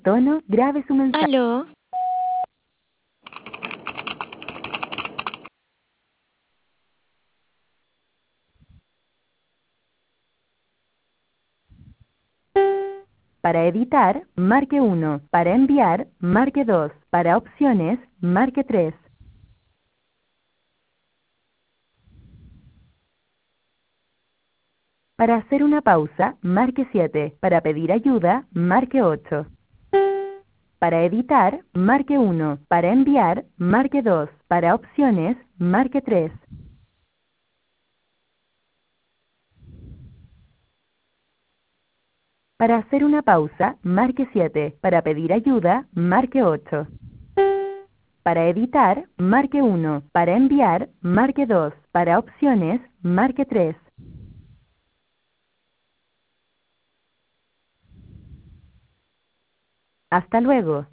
tono, grabe su mensaje. Aló, Para editar, marque 1. Para enviar, marque 2. Para opciones, marque 3. Para hacer una pausa, marque 7. Para pedir ayuda, marque 8. Para editar, marque 1. Para enviar, marque 2. Para opciones, marque 3. Para hacer una pausa, marque 7. Para pedir ayuda, marque 8. Para editar, marque 1. Para enviar, marque 2. Para opciones, marque 3. Hasta luego.